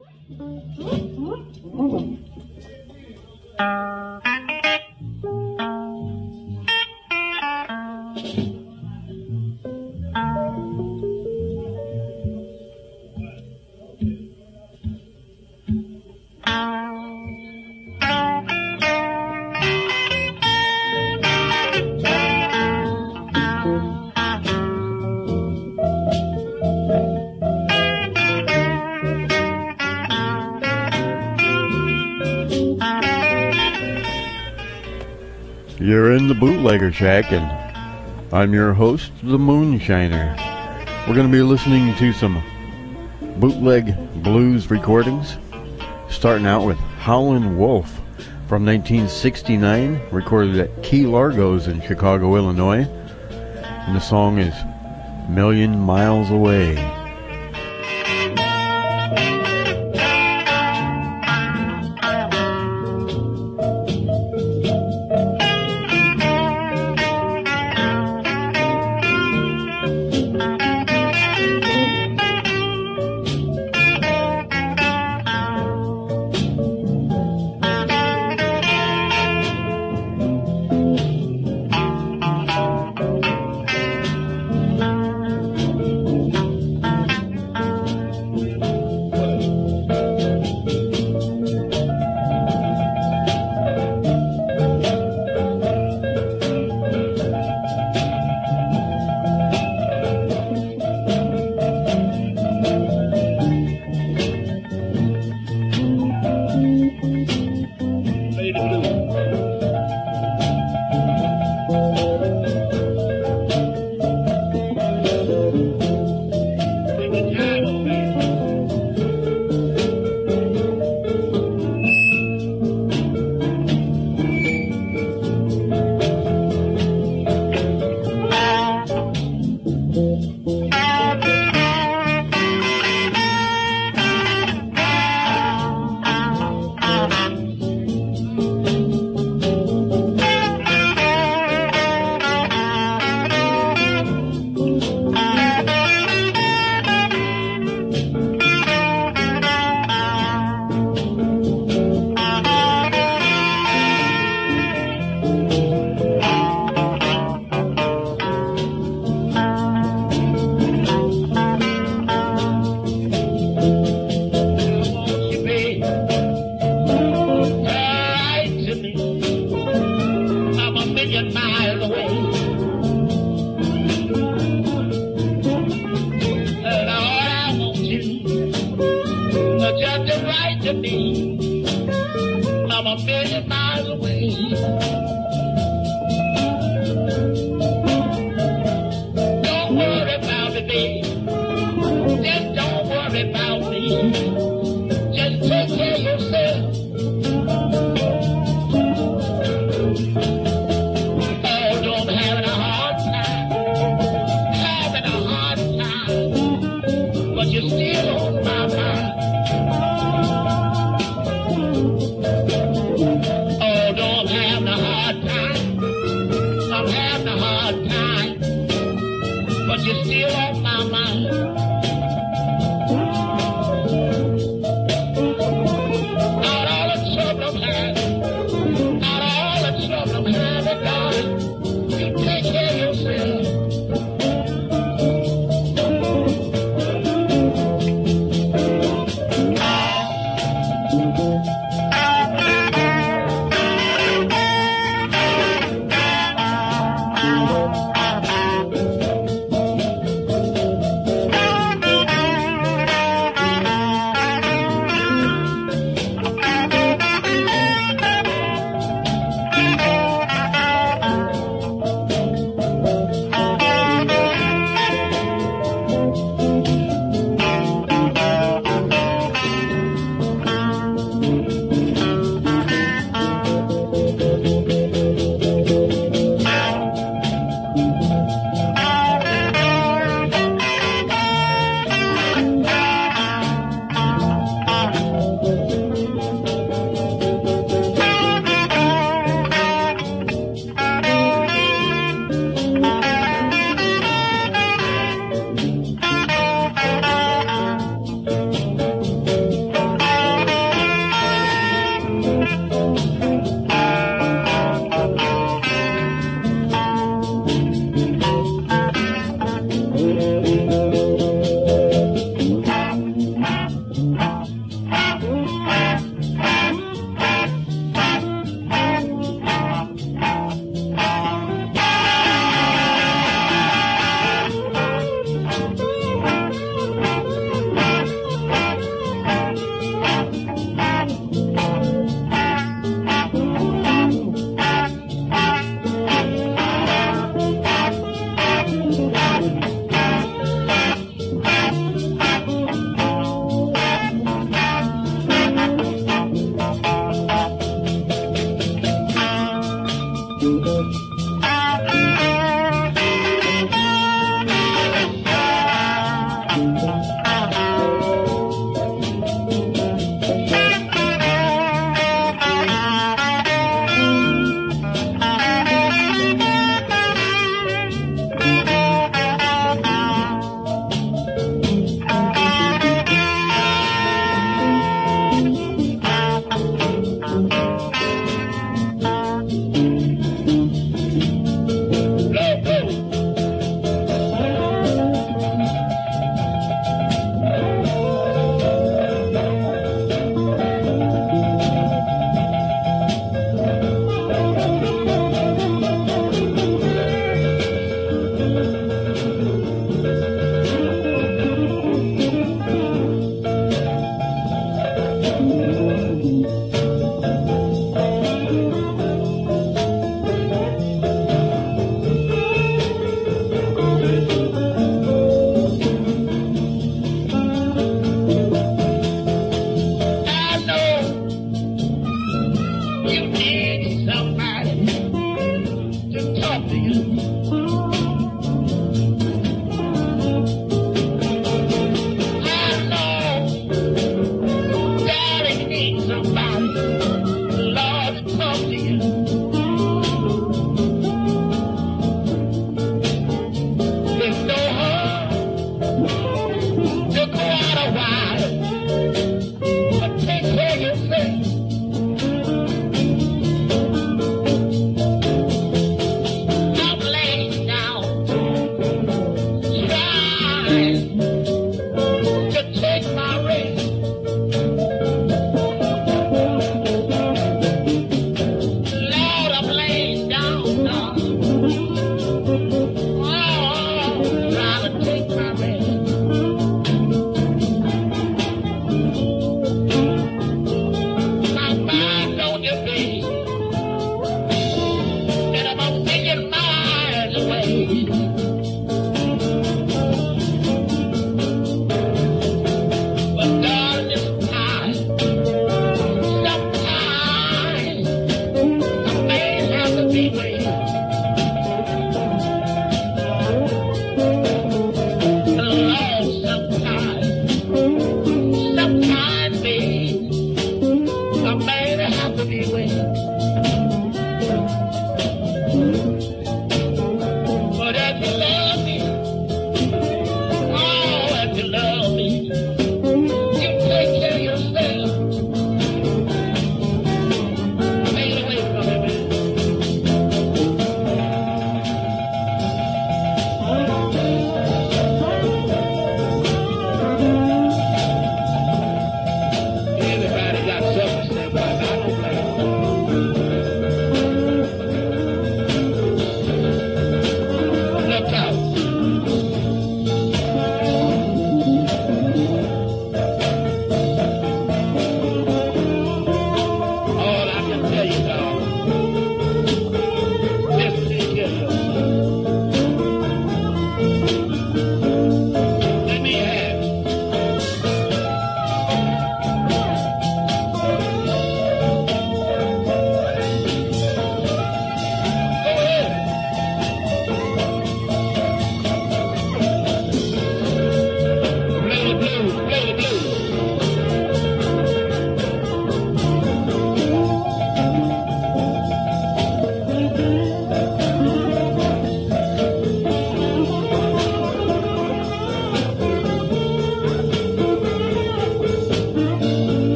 You're in the Bootlegger Shack, and I'm your host, the Moonshiner. We're going to be listening to some bootleg blues recordings, starting out with Howlin' Wolf from 1969, recorded at Key Largo's in Chicago, Illinois, and the song is Million Miles Away.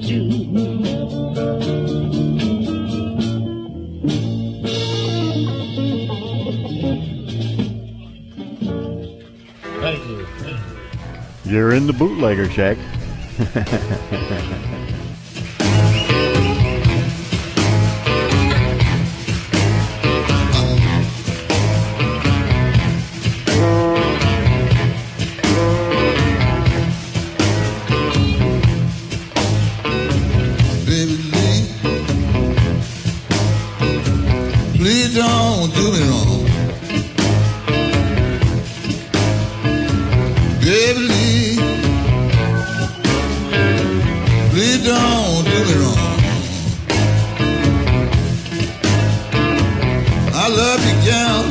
Thank you. You're in the Bootlegger Shack. Please don't do me wrong. Baby Lee, please don't do me wrong. I love you, gal.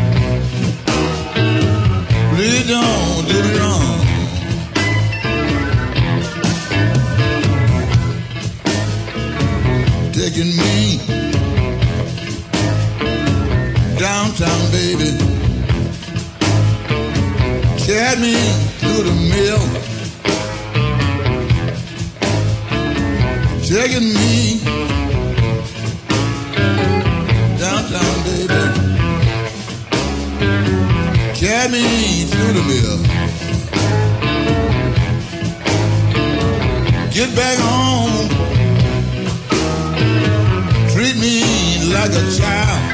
Please don't do me wrong. Taking me downtown, baby. Carried me through the mill. Taking me downtown, baby. Carried me through the mill. Get back home. Treat me like a child.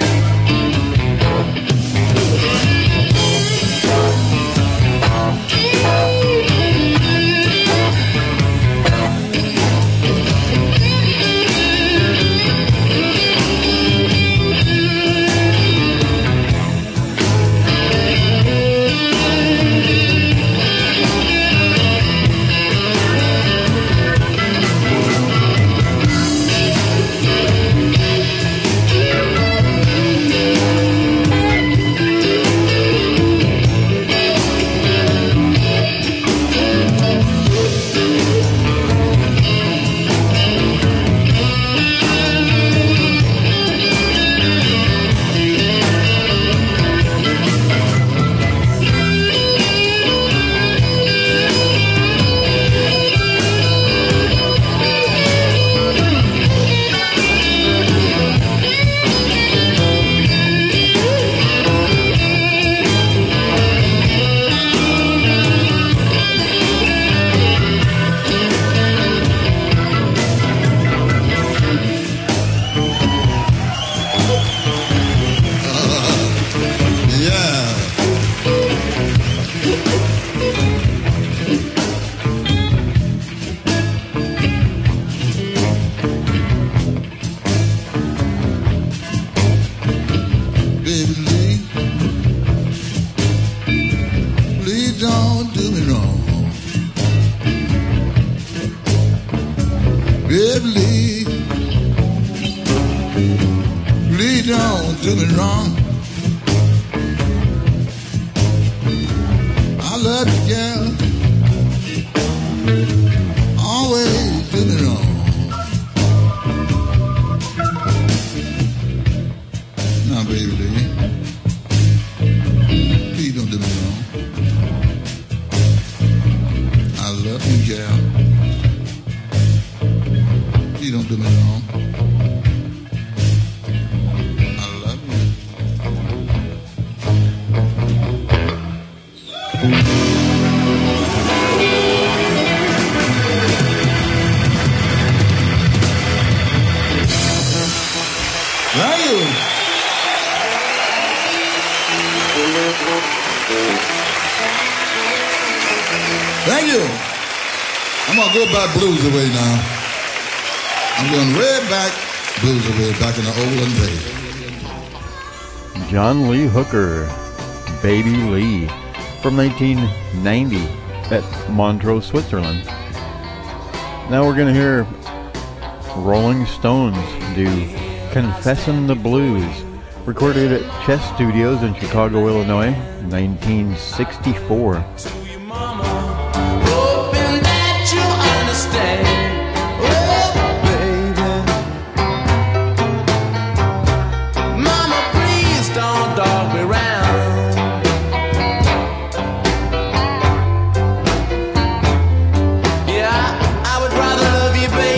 Please don't do me wrong. I love you, girl. Always do me wrong. Now, baby, please don't do me wrong. I love you, girl. Please don't do me wrong. Thank you. I'm going to go back blues away now. I'm going way back blues away, back in the olden days. John Lee Hooker, Baby Lee, from 1990 at Montreux, Switzerland. Now we're going to hear Rolling Stones do Confessin' the Blues, recorded at Chess Studios in Chicago, Illinois, 1964. Yeah, I would rather love you, baby.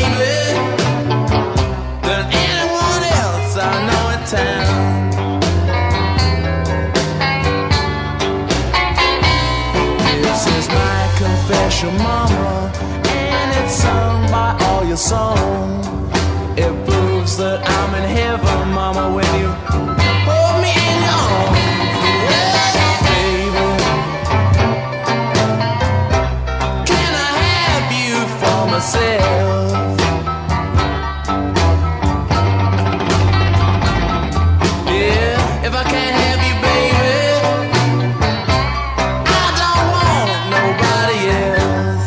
your mama, and it's sung by all your songs. It proves that I'm in heaven, mama, when you hold me in your arms. Yeah, baby, can I have you for myself? Yeah, if I can't have you, baby, I don't want nobody else.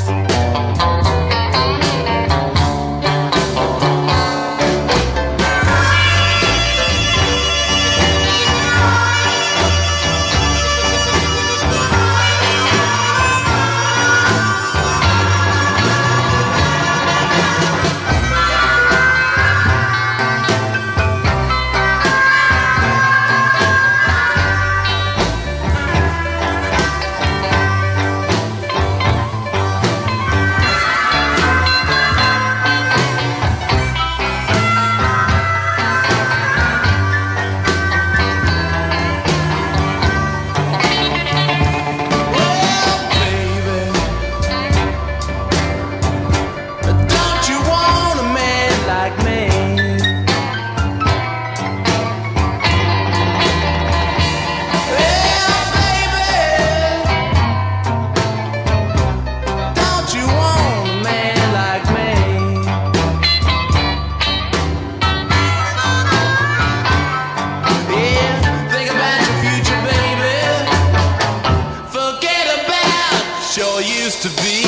To be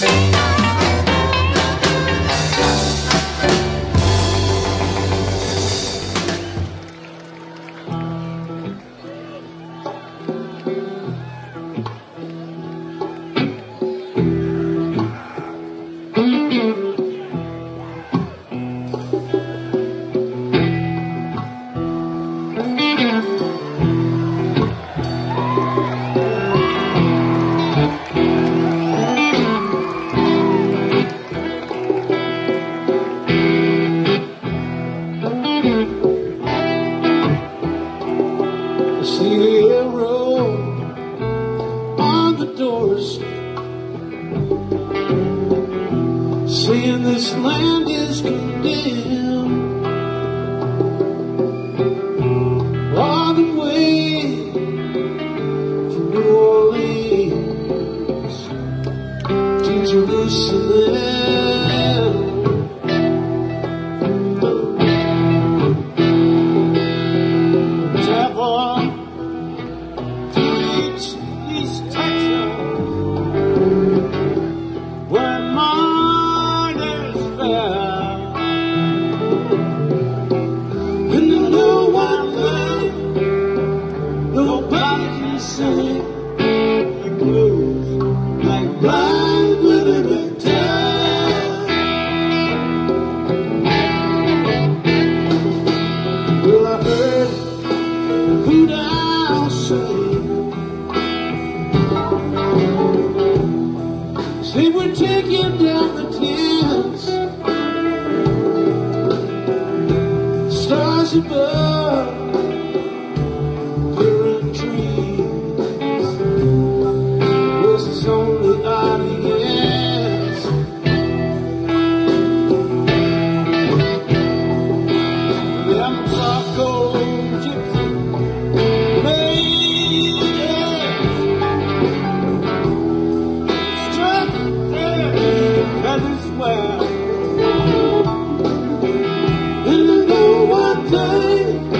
saying this land is condemned. On the way from New Orleans to Jerusalem. They were taking down the tents, stars above, clearing trees was his only audience. Them charcoal gypsy ladies struck feathers well. And I know one thing.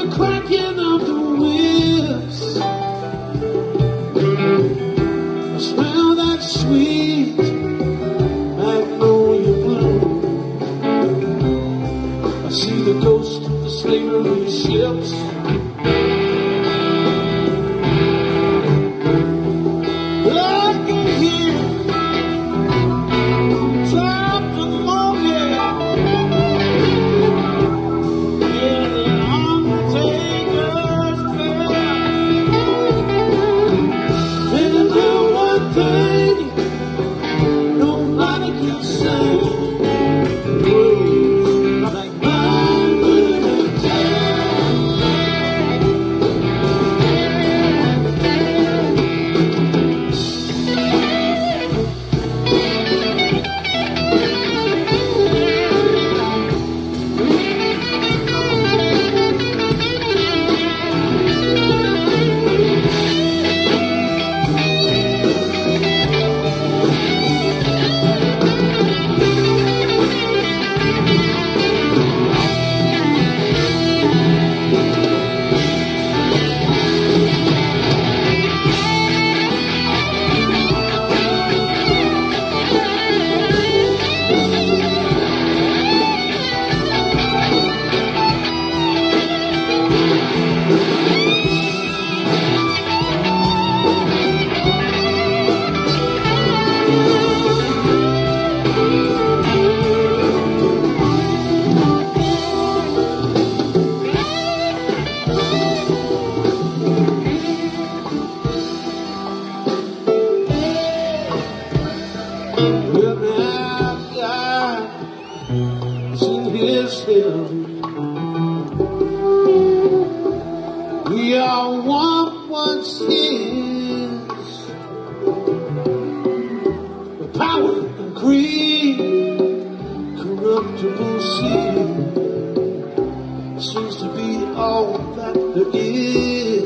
the cracking of the whips. I smell that sweet magnolia bloom. I see the ghost of the slavery ships. We are what once is. The power and greed, corruptible seed, seems to be all that there is.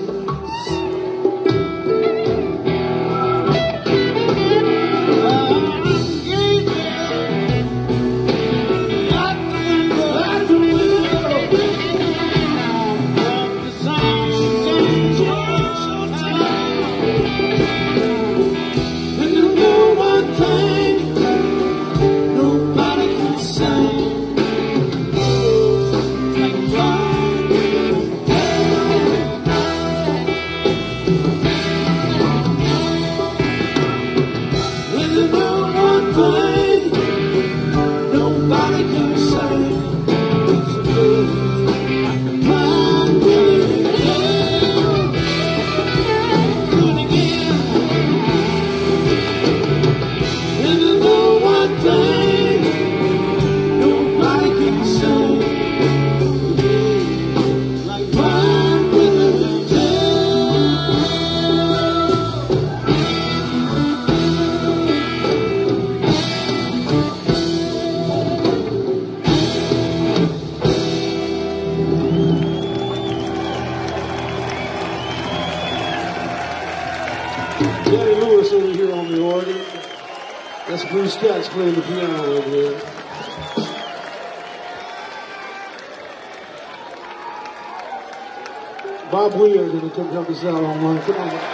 Bruce Scott's playing the piano over there. Bob Weir gonna come help us out on one. Come on.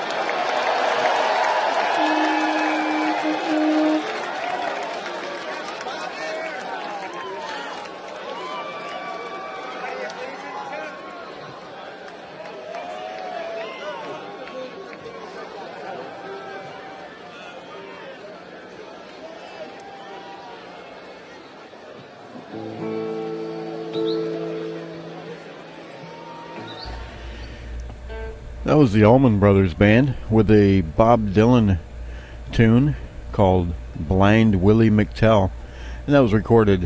That was the Allman Brothers Band with a Bob Dylan tune called Blind Willie McTell. And that was recorded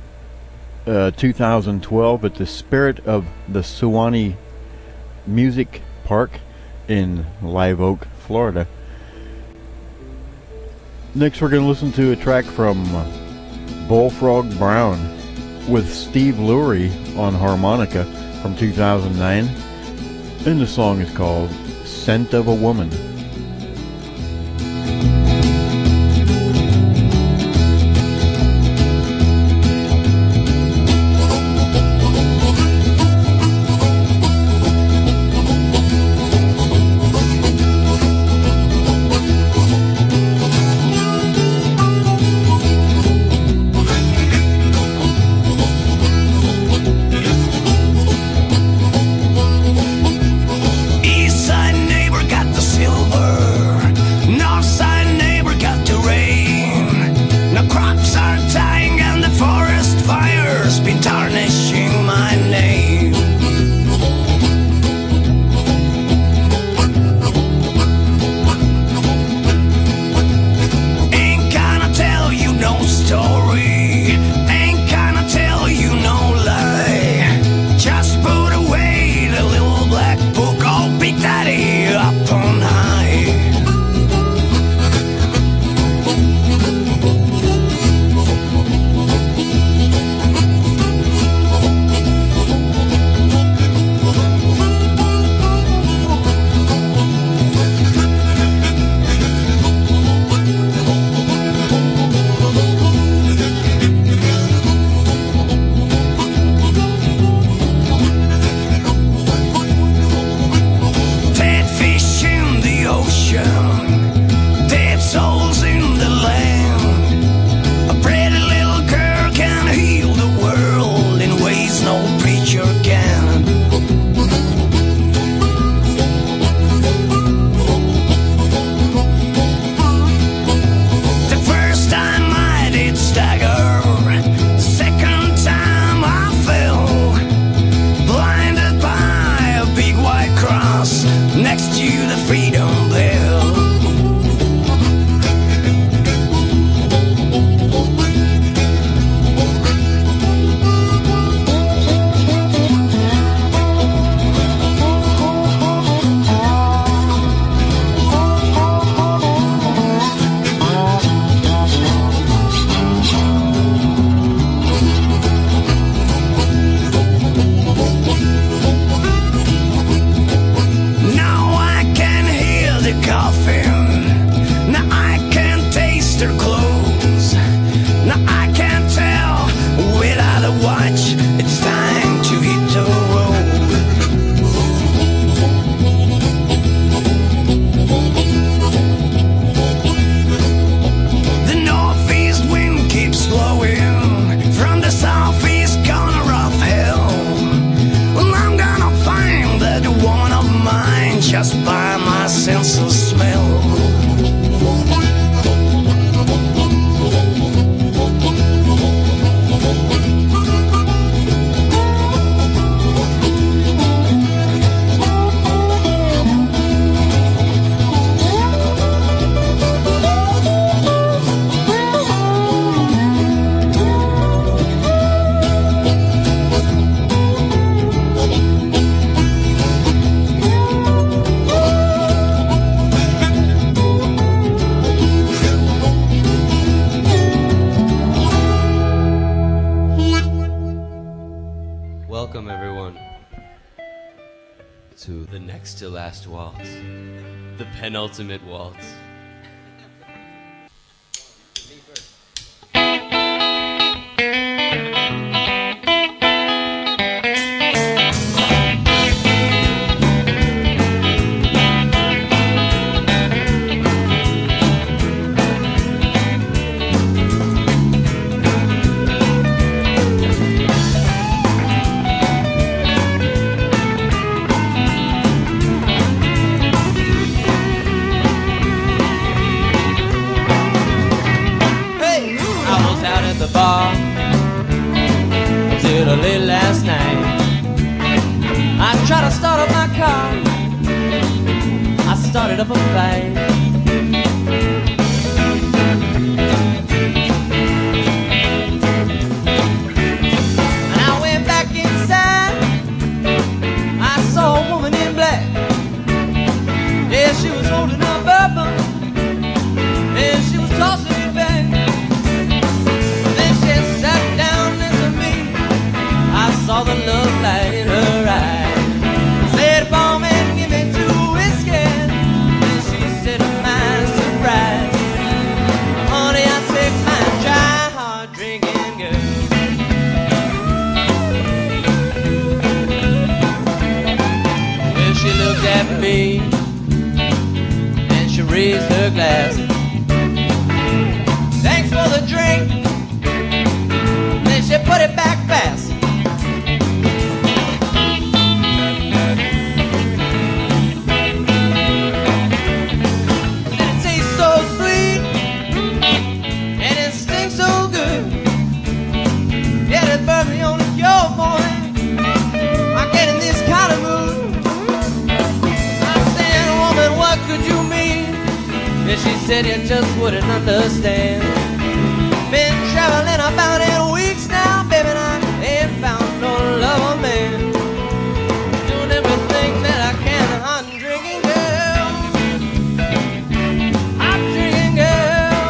2012 at the Spirit of the Suwannee Music Park in Live Oak, Florida. Next we're going to listen to a track from Bullfrog Brown with Steve Lurie on harmonica from 2009. And the song is called Scent of a Woman. just by my sense of smell. Welcome, everyone, to the next to last waltz, the penultimate waltz. Late last night, I tried to start up my car. I started up a fight. And I went back inside. I saw a woman in black. Yeah, she was holding a bourbon, and she was tossing it back. Then she sat down next to me. I saw the love light in her eyes. Said, "Barman, give me 2 whiskey." Then she said, "My surprise, honey, I take my dry, hard drinking girl." Well, she looked at me and she raised her glass. "Thanks for the drink." Then she put it back fast. She said you just wouldn't understand. Been traveling about 8 weeks now, baby, and I ain't found no lover man. Doing everything that I can, hot drinking girl, hot drinking girl.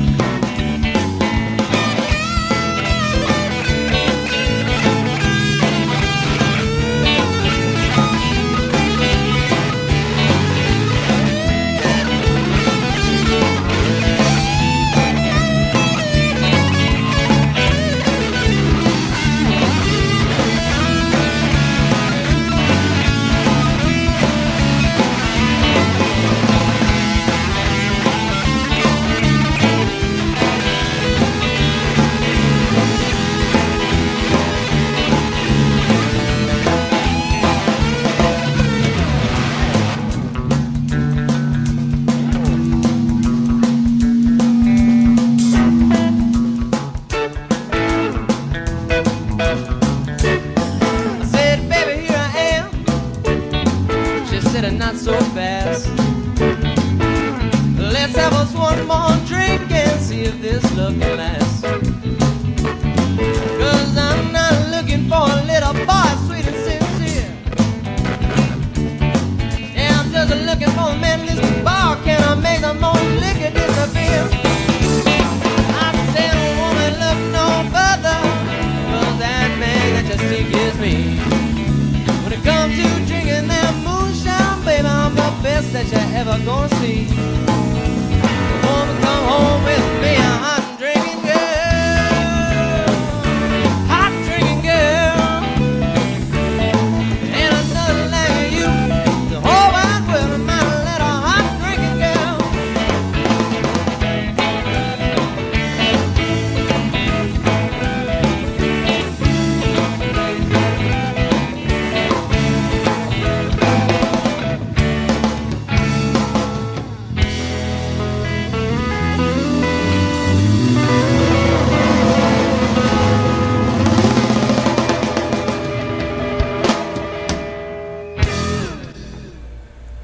Not so fast. Let's have us one more drink and see if this love can last. 'Cause I'm not looking for a little boy, sweet and sincere. Yeah, I'm just looking for a man in this bar. Can I make the most liquor disappear? I said, woman, look no further, 'cause that man that you seek is me. When it comes to drinking that moonshine, baby, I'm the best that you're ever gonna see. Woman, come home with me, a hot drinking girl, hot drinking girl. Ain't another like you, the whole wide world is my little hot drinking girl.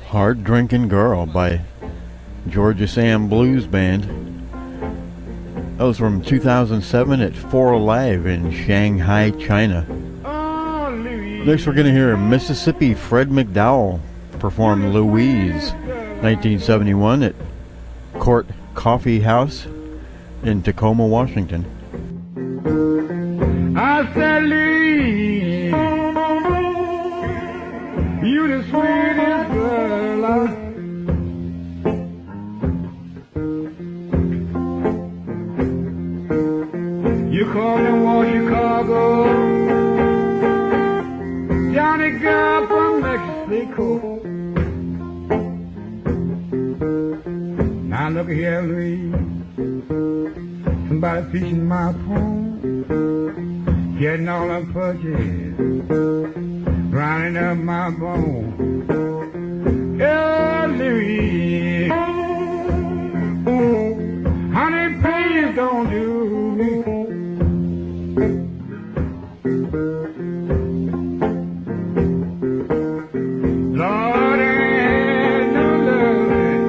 Hard Drinking Girl by Georgia Sam Blues Band. That was from 2007 at 4 Alive in Shanghai, China. Next we're going to hear Mississippi Fred McDowell perform Louise, 1971 at Court Coffee House in Tacoma, Washington. I said, Louise, you the sweetest girl you call me Wall Chicago, Johnny girl from Mexico. Now look here, Louise, somebody fishing my pond, getting all the purchase, grinding up my bone. Yeah, Louise, honey, please don't do me. Lord, ain't no loving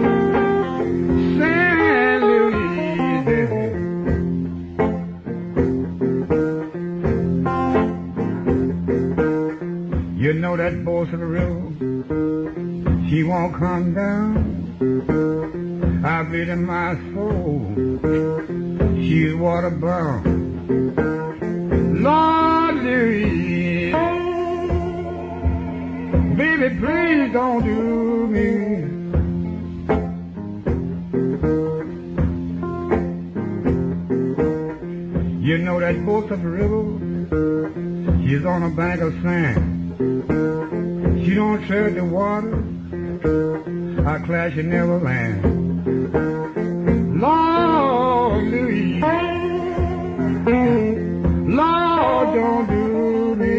Saint Louise. You know that boss of the river, she won't come down. I bleed in my soul, she's water bound. Lord Louise, baby, please don't do me. You know that boat of the river, she's on a bank of sand. She don't tread the water, I clash in Neverland. Lord Louise, Lord, don't do me.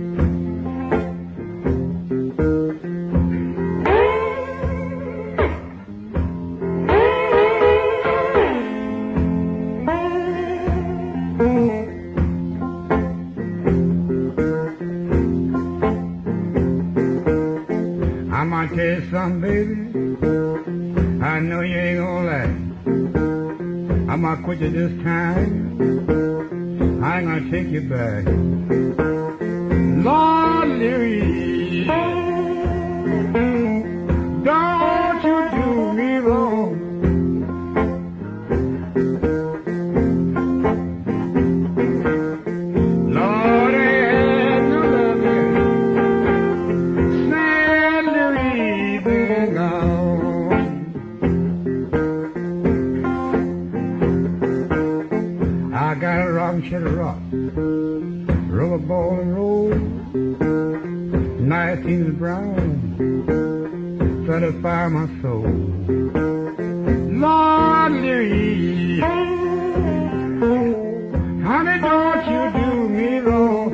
I might tell you something, baby, I know you ain't gonna like. I might quit you this time, I ain't gonna take you back. Lord Louise, don't you do me wrong. Lord, ain't no loving Saint Louise been gone. I got a rock and shed a rock, rollerball and roll, night seems brown, satisfy my soul. Lord Louise, honey, don't you do me wrong.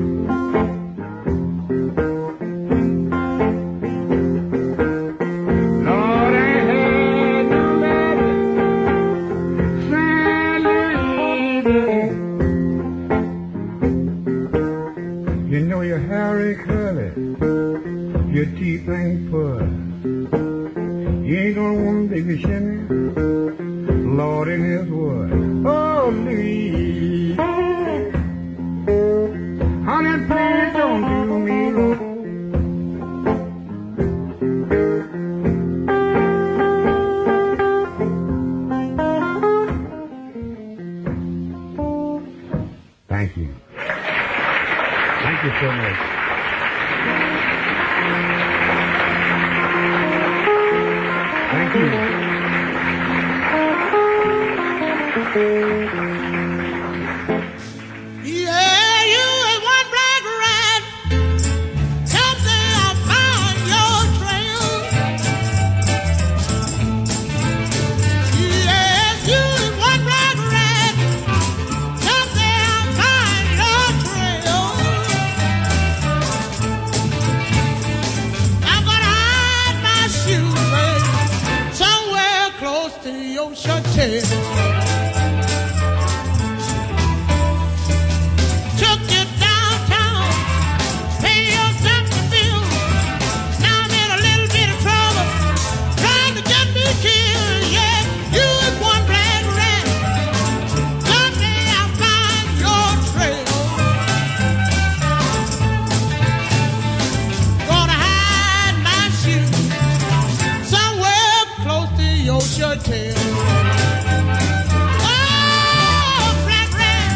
Lord, I had no loving Saint Louise. You know your hair ain't curly, your teeth ain't full. You ain't gonna want to baby shimmy, Lord in his word. Oh, Louise, honey, please don't do me wrong. Thank you. Thank you so much. Thank you. Yeah, you ain't one black rat. Someday I'll find your trail. Yes, you ain't one black rat. Someday I'll find your trail. I'm gonna hide my shoes, baby, somewhere close to your shirt tail. Took you downtown, pay your doctor bill. Now I'm in a little bit of trouble. shirt tail. Oh, black rat.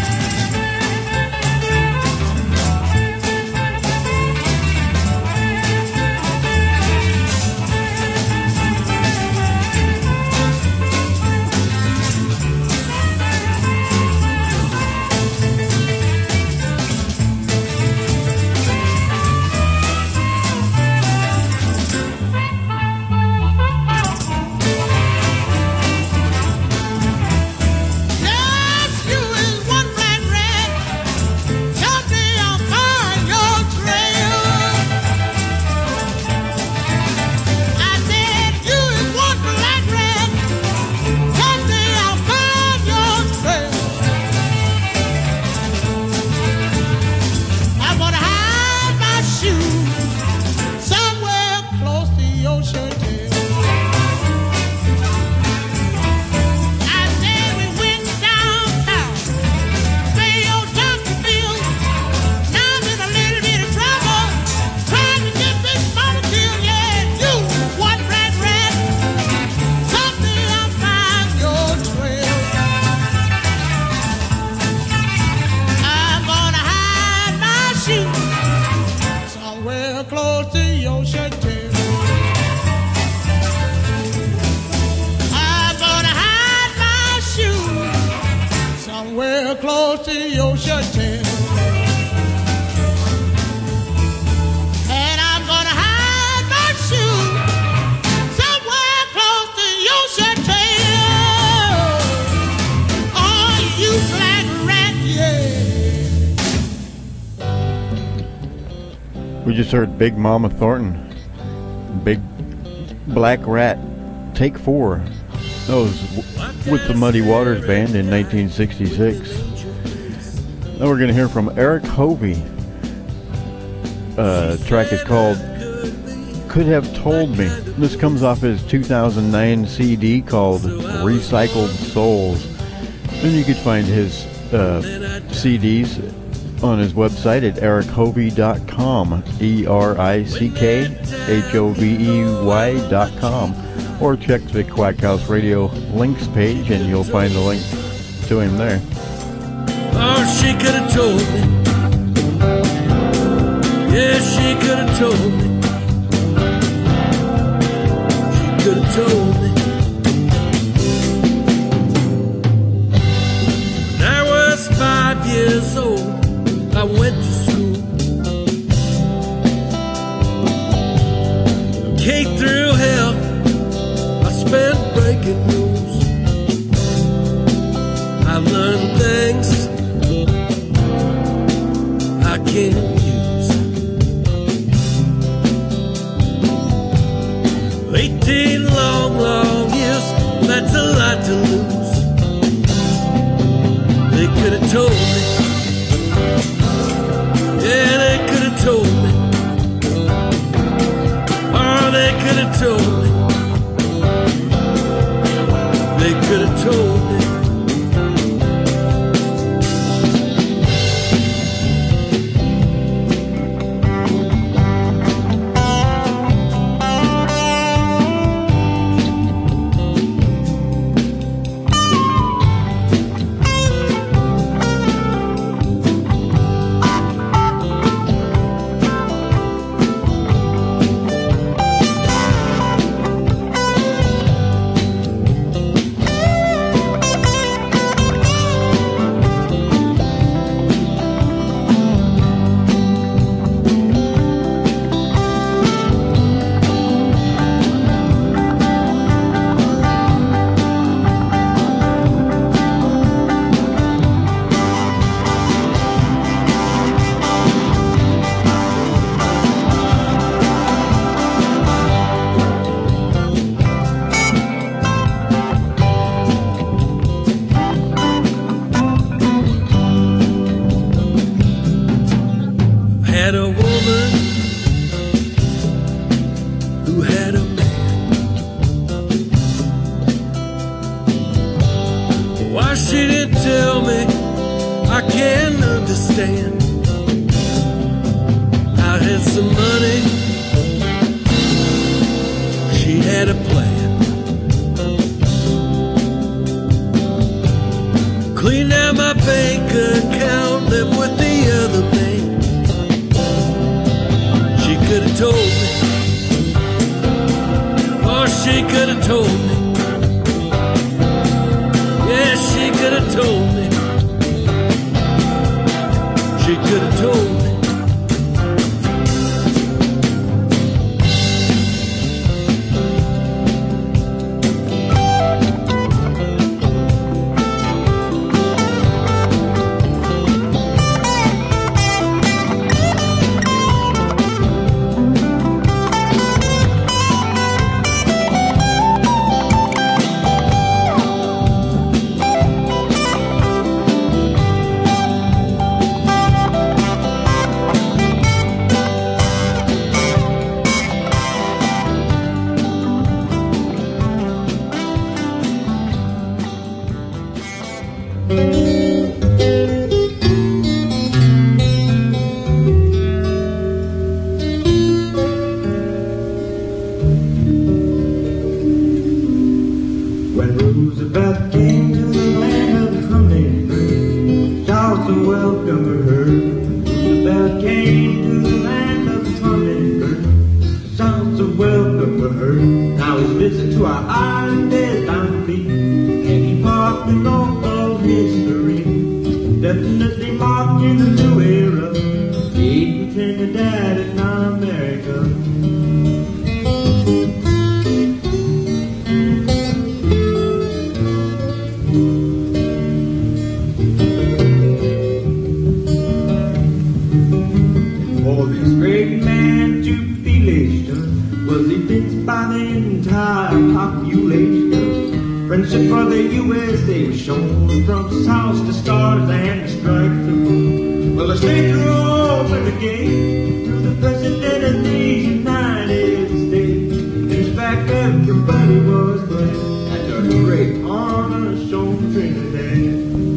Close to your shirt tail. And I'm gonna hide my shoe somewhere close to your shirt tail. Oh, you black rat, yeah. We just heard Big Mama Thornton, Big Black Rat, Take 4. That was with the Muddy Waters Band in 1966. Now we're going to hear from Eric Hovey. Track is called Could Have Told Me. This comes off his 2009 CD called Recycled Souls. And you could find his CDs on his website at erichovey.com, ERICKHOVEY.com, or check the Quack House Radio links page and you'll find the link to him there. Oh, she could have told me. Yeah, she could have told me. She could have told me. When I was 5 years old, I went to school. Cake through hell, I spent breaking rules. I learned things I can't use. 18 long, long years, that's a lot to lose. They could have told me. Yeah, they could have told me. Oh, they could have told me. They could have told me. Had a woman who had a man. Why she didn't tell me, I can't understand. I had some money, she had a plan. she could have told me. Yeah, she could have told me. She could have told me. When Roosevelt came to the land of the hummingbird, Charleston welcomed her. Roosevelt came to the land of the hummingbird, Charleston welcomed her. Now his visit to our island is bound to be, and he marked the local history, definitely marking the new era, between Trinidad and America. Great man jubilation was evinced by the entire population. Friendship for the USA was shown from south to stars and to stripes of moon. Well, the stranger opened the gate to the President of the United States. In fact, everybody was blessed at the great honor shown Trinidad.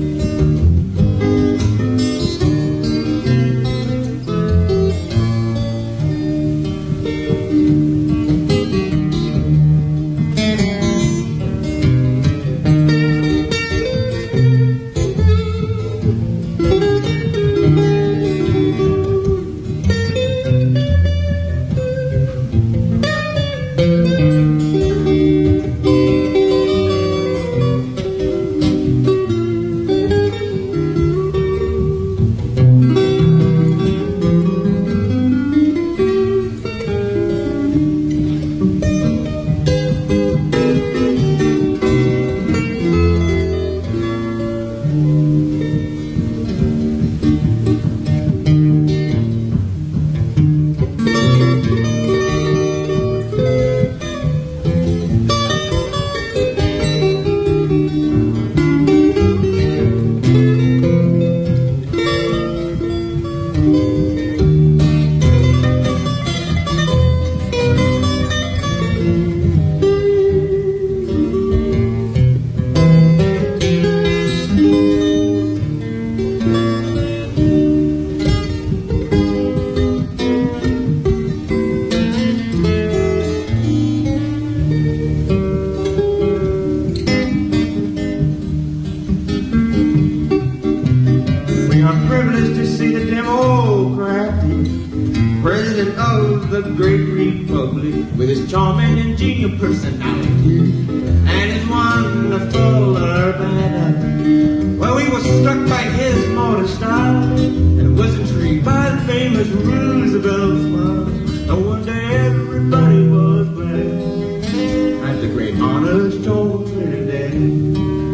The great republic with his charming and genial personality and his wonderful urbanity. Well, we were struck by his motor style and was intrigued by the famous Roosevelt smile. No wonder everybody was glad at the great honors shown Trinidad.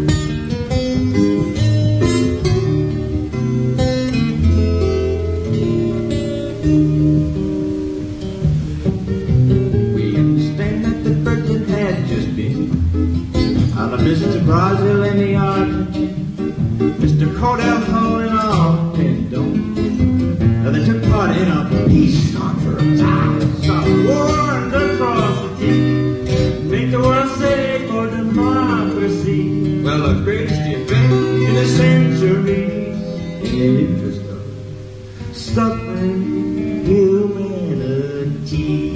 Visit to Brazil and the Argentina, Mr. Cordell Hull and all Pendon. Now they took part in a peace conference. Stop war and atrocity, make the world safe for democracy. Well, the greatest event in the century, in the interest of suffering humanity.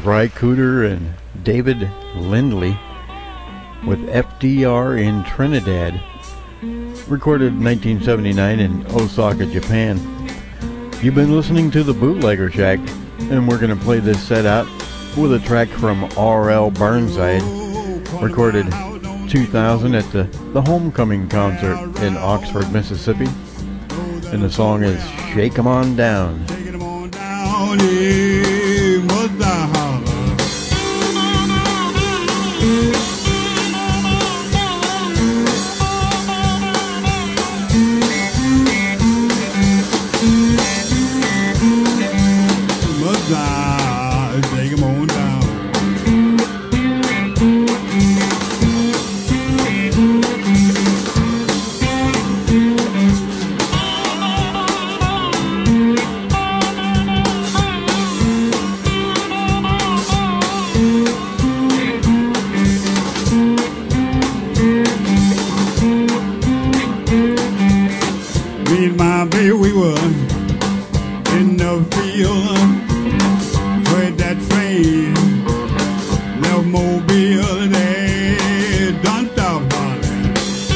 Ry Cooder and David Lindley with FDR in Trinidad, recorded in 1979 in Osaka, Japan. You've been listening to the Bootlegger Shack, and we're going to play this set out with a track from R.L. Burnside, recorded 2000 at the Homecoming concert in Oxford, Mississippi. And the song is Shake 'Em On Down. Shake 'em on down, yeah, must I holler? Must I shake 'em on down? Me and my baby, we were in the field with that train, the mobile, they done stop hollering.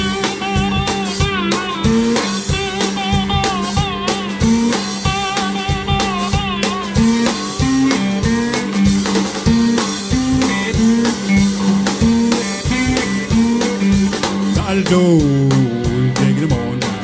Out the door, taking them on down.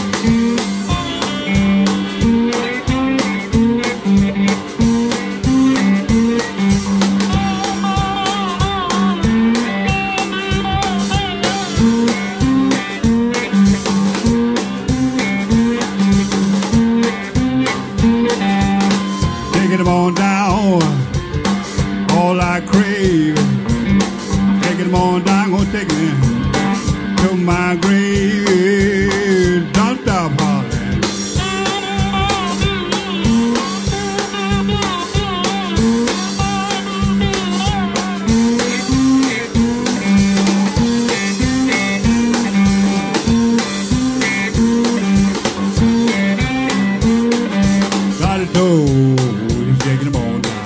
Taking them on down, all I crave. Taking them on down, gonna take me to my grave. Don't stop hollering. Got it though, he's taking them on down.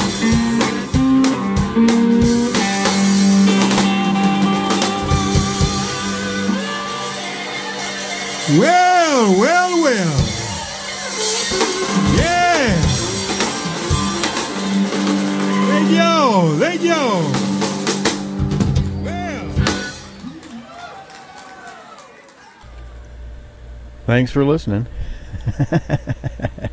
Well, well, well. Yeah. There you go. Well. Thanks for listening.